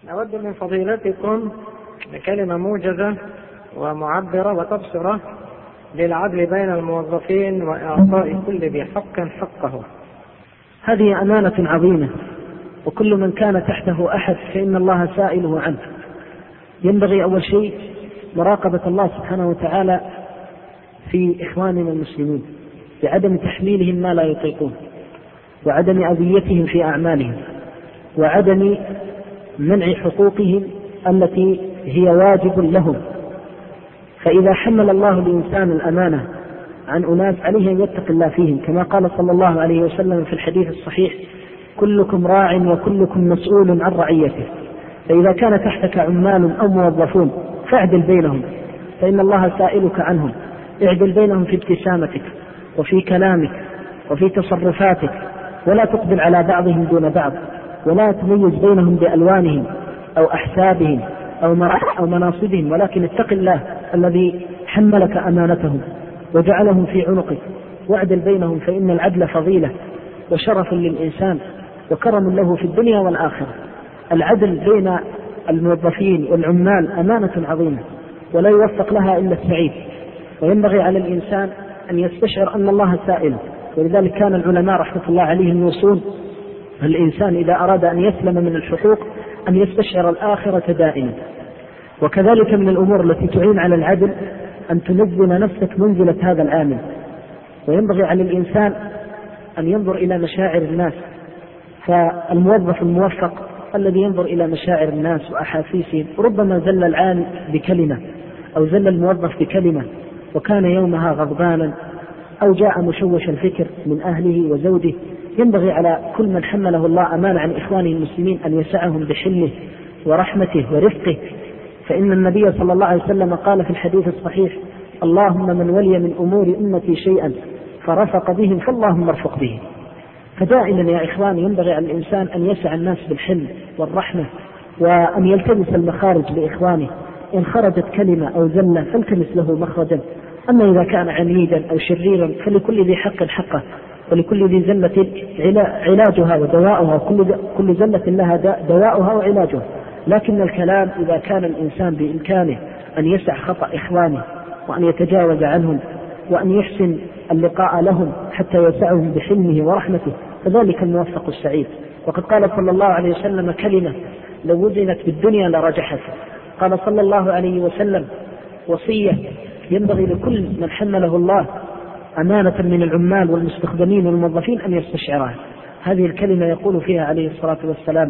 نود من فضيلتكم بكلمة موجزة ومعبرة وتبصرة للعدل بين الموظفين وإعطاء كل ذي حق حقه. هذه أمانة عظيمة، وكل من كان تحته أحد فإن الله سائله عنه. ينبغي أول شيء مراقبة الله سبحانه وتعالى في إخواننا المسلمين بعدم تحميلهم ما لا يطيقون، وعدم أذيتهم في أعمالهم، وعدم منع حقوقهم التي هي واجب لهم. فإذا حمل الله الإنسان الأمانة عن أناس عليه أن يتق الله فيهم، كما قال صلى الله عليه وسلم في الحديث الصحيح: كلكم راع وكلكم مسؤول عن رعيته. فإذا كان تحتك عمال أو موظفون فاعدل بينهم، فإن الله سائلك عنهم. اعدل بينهم في ابتسامتك وفي كلامك وفي تصرفاتك، ولا تقبل على بعضهم دون بعض، ولا تميز بينهم بألوانهم أو أحسابهم أو مناصبهم، ولكن اتق الله الذي حملك أمانتهم وجعلهم في عنقك، واعدل بينهم، فإن العدل فضيلة وشرف للإنسان وكرم له في الدنيا والآخرة. العدل بين الموظفين والعمال أمانة عظيمة، ولا يوفق لها إلا السعيد، وينبغي على الإنسان أن يستشعر أن الله سائل. ولذلك كان العلماء رحمة الله عليهم يوصون الإنسان إذا أراد أن يسلم من الحقوق أن يستشعر الآخرة دائما. وكذلك من الأمور التي تعين على العدل أن تنزل نفسك منزلة هذا العامل. وينبغي على الإنسان أن ينظر إلى مشاعر الناس، فالموظف الموفق الذي ينظر إلى مشاعر الناس وأحاسيسهم، ربما زل العامل بكلمة أو زل الموظف بكلمة وكان يومها غضبانا أو جاء مشوش الفكر من أهله وزوجه. ينبغي على كل من حمله الله أمانة عن إخوانه المسلمين أن يسعهم بحلمه ورحمته ورفقه، فإن النبي صلى الله عليه وسلم قال في الحديث الصحيح: اللهم من ولي من أمور أمتي شيئا فرفق بهم فاللهم ارفق به. فدائما يا إخواني ينبغي على الإنسان أن يسع الناس بالحلم والرحمة، وأن يلتمس المخارج لإخوانه. إن خرجت كلمة أو زلة فالتمس له مخرجا. أما إذا كان عنيدا أو شريرا فلكل ذي حق حقه، ولكل ذي زلة علاجها ودواؤها، كل زلة لها دواؤها وعلاجها. لكن الكلام إذا كان الإنسان بإمكانه أن يسع خطأ إخوانه وأن يتجاوز عنهم وأن يحسن اللقاء لهم حتى يسعهم بحلمه ورحمته، فذلك الموفق السعيد. وقد قال صلى الله عليه وسلم كلمة لو وزنت بالدنيا لرجحت. قال صلى الله عليه وسلم وصية ينبغي لكل من حمله الله أمانة من العمال والمستخدمين والموظفين أن يستشعرها. هذه الكلمة يقول فيها عليه الصلاة والسلام: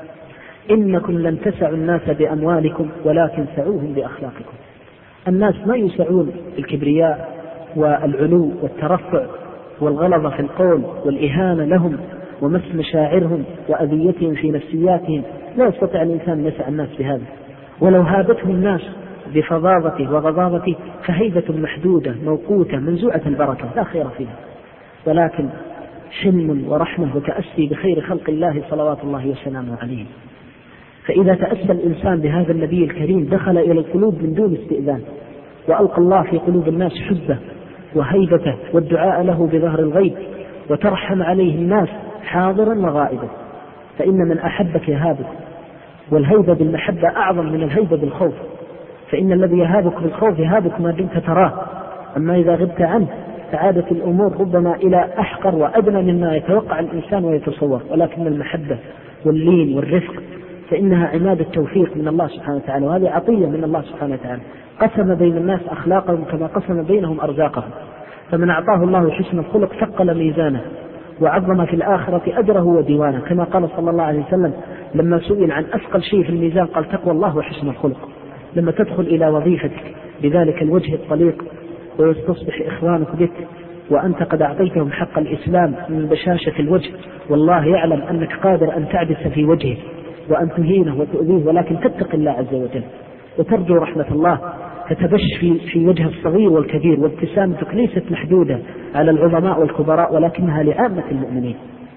إنكم لن تسعوا الناس بأموالكم ولكن سعوهم بأخلاقكم. الناس ما يسعون الكبرياء والعلو والترفع والغلظة في القول والإهانة لهم ومس مشاعرهم وأذيتهم في نفسياتهم. لا يستطيع الإنسان يسع الناس بهذا. ولو هابتهم الناس بفظاظته وغضاضته فهيبة محدودة موقوتة منزوعة البركة لا خير فيها، ولكن حلم ورحمة وتأسي بخير خلق الله صلوات الله وسلامه عليه. فإذا تأسى الإنسان بهذا النبي الكريم دخل إلى القلوب من دون استئذان، وألقى الله في قلوب الناس حبه وهيبته والدعاء له بظهر الغيب، وترحم عليه الناس حاضرا وغائبا. فإن من أحبك يهابك، والهيبة بالمحبة أعظم من الهيبة بالخوف، فإن الذي يهابك بالخوف يهابك ما دمت تراه، أما إذا غبت عنه فعادت الأمور ربما إلى أحقر وأدنى مما يتوقع الإنسان ويتصور. ولكن المحبة واللين والرفق فإنها عماد التوفيق من الله سبحانه وتعالى، وهذه عطية من الله سبحانه وتعالى. قسم بين الناس أخلاقهم كما قسم بينهم أرزاقهم. فمن أعطاه الله حسن الخلق ثقل ميزانه وعظم في الآخرة أجره وديوانه، كما قال صلى الله عليه وسلم لما سئل عن أثقل شيء في الميزان قال: تقوى الله وحسن الخلق. لما تدخل إلى وظيفتك بذلك الوجه الطليق ويستصبح إخوانك بك وأنت قد أعطيتهم حق الإسلام من بشاشة الوجه، والله يعلم أنك قادر أن تعدس في وجهه وأن تهينه وتؤذيه، ولكن تتق الله عز وجل وترجو رحمة الله، فتبش في وجه الصغير والكبير، وابتسامتك ليست محدودة على العظماء والكبراء ولكنها لعامة المؤمنين.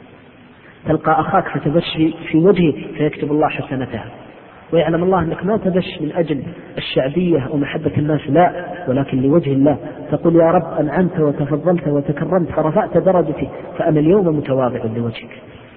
تلقى أخاك فتبش في وجهه فيكتب الله حسنتها، ويعلم الله أنك ما تبش من أجل الشعبية ومحبة الناس، لا، ولكن لوجه الله. تقول: يا رب أنعمت وتفضلت وتكرمت فرفعت درجتي، فأنا اليوم متواضع لوجهك.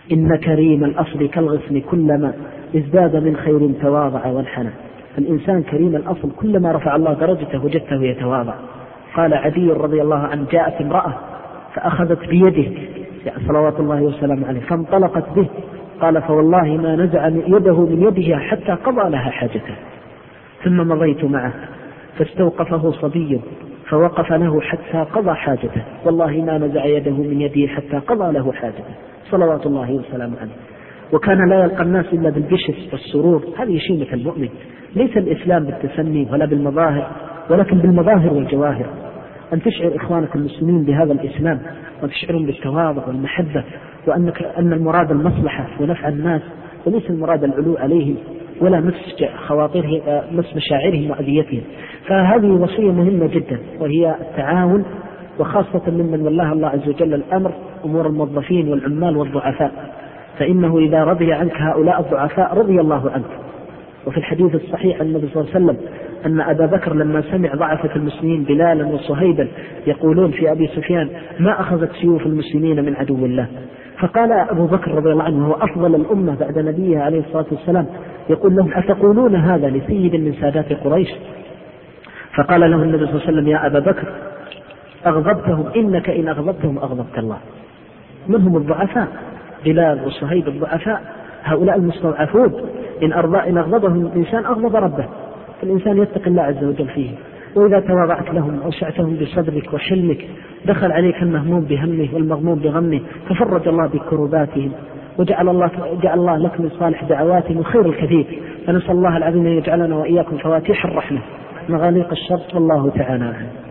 إن كريم الأصل كالغصن كلما ازداد من خير تواضع وانحنى. الإنسان كريم الأصل كلما رفع الله درجته وجدته يتواضع. قال عدي رضي الله عنه جاءت امرأة فأخذت بيده صلوات الله وسلامه عليه فانطلقت به، قال فوالله ما نزع يده من يده حتى قضى لها حاجته. ثم مضيت معه فاستوقفه صبي فوقف له حتى قضى حاجته، والله ما نزع يده من يده حتى قضى له حاجته صلوات الله وسلامه عليه. وكان لا يلقى الناس إلا بالبشر والسرور. هذه شيمة المؤمن. ليس الإسلام بالتسني ولا بالمظاهر، ولكن بالمظاهر والجواهر. أن تشعر إخوانك المسلمين بهذا الإسلام وتشعرهم بالتواضع والمحبة، أن المراد المصلحة ونفع الناس وليس المراد العلو عليهم ولا مس مشاعرهم وأذيتهم. فهذه وصية مهمة جدا، وهي التعاون، وخاصة ممن والله الله عز وجل الأمر أمور الموظفين والعمال والضعفاء، فإنه إذا رضي عنك هؤلاء الضعفاء رضي الله عنك. وفي الحديث الصحيح عن النبي صلى الله عليه وسلم أن أبا بكر لما سمع ضعفة المسلمين بلالا وصهيبا يقولون في أبي سفيان ما أخذت سيوف المسلمين من عدو الله، فقال أبو بكر رضي الله عنه وهو أفضل الأمة بعد نبيه عليه الصلاة والسلام يقول لهم أتقولون هذا لسيد من سادات قريش؟ فقال له النبي صلى الله عليه وسلم يا أبا بكر أغضبتهم، إنك إن أغضبتهم أغضبت الله. منهم الضعفاء بلال وصهيب الضعفاء، هؤلاء المستضعفون إن أغضبهم الإنسان أغضب ربه، فالإنسان يتقي الله عز وجل فيه. وإذا تواضعت لهم أوسعتهم بصدرك وحلمك دخل عليك المهموم بهمه والمغموم بغمه، ففرج الله بكرباتهم وجعل الله لك من صالح دعواتهم خير الكثير. فنسأل الله العظيم أن يجعلنا وإياكم فواتيح الرحمة مغاليق الشر، والله تعالى.